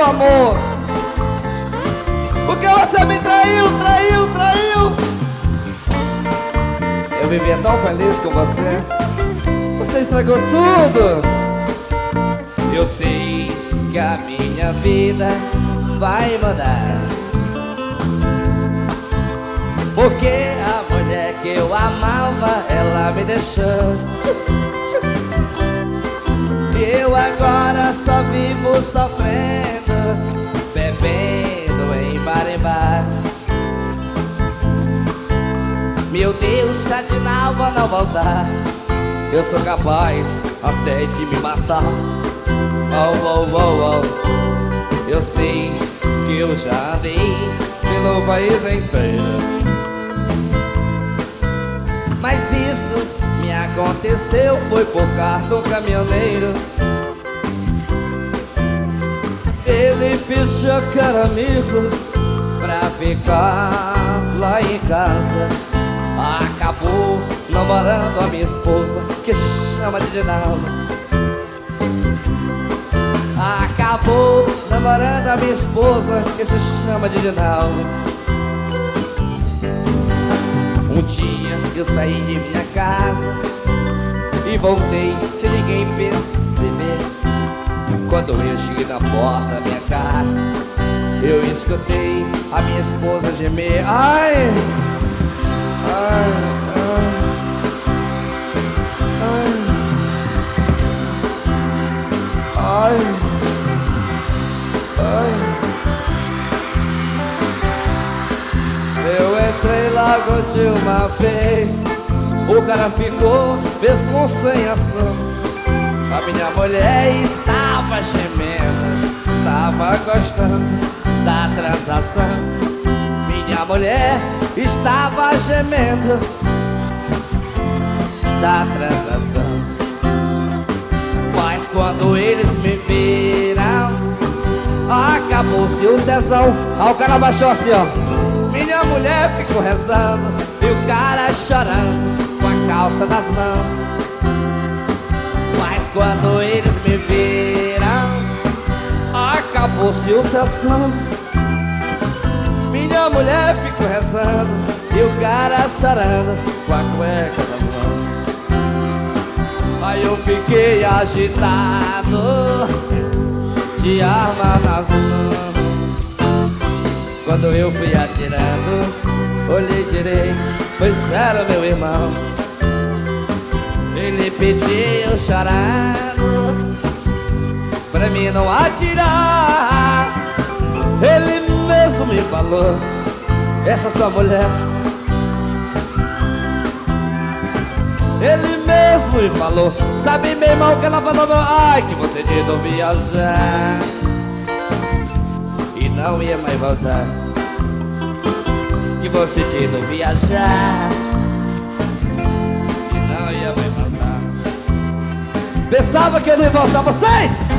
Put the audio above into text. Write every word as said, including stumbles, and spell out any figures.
meu amor. Porque você me traiu, traiu, traiu. Eu vivia tão feliz com você. Você estragou tudo. Eu sei que a minha vida vai mudar, porque a mulher que eu amava, ela me deixou. Eu agora só vivo sofrendo, bebendo em bar em bar. Meu Deus, se a Dinalva não voltar, eu sou capaz até de me matar. Oh, oh, oh, oh. Eu sei que eu já andei pelo país inteiro, mas isso me aconteceu foi por causa do caminhoneiro. Ele fechou que era amigo pra ficar lá em casa. Acabou namorando a minha esposa, que chama de Dinalva. Acabou namorando a minha esposa, que se chama de Dinalva. Um dia eu saí de minha casa e voltei sem ninguém perceber. Quando eu cheguei na porta da minha casa, eu escutei a minha esposa gemer. Ai, ai, ai, ai, ai, ai. Eu entrei logo de uma vez, o cara ficou mesmo sem ação. A minha mulher estava gemendo, estava gostando da transação. Minha mulher estava gemendo da transação. Mas quando eles me viram, acabou-se o tesão. Aí o cara baixou assim, ó. Minha mulher ficou rezando e o cara chorando com a calça nas mãos. Mas quando eles me viram, acabou-se o tesão. Minha mulher ficou rezando e o cara chorando com a cueca nas mãos. Aí eu fiquei agitado, de arma nas mãos. Quando eu fui atirando, olhei direito, pois era meu irmão. Ele pediu chorando pra mim não atirar. Ele mesmo me falou, essa sua mulher. Ele mesmo me falou, sabe meu irmão que ela falou, ai, que você tentou viajar e não ia mais voltar. Que você tentou viajar e não ia mais voltar. Pensava que eu não ia voltar, vocês?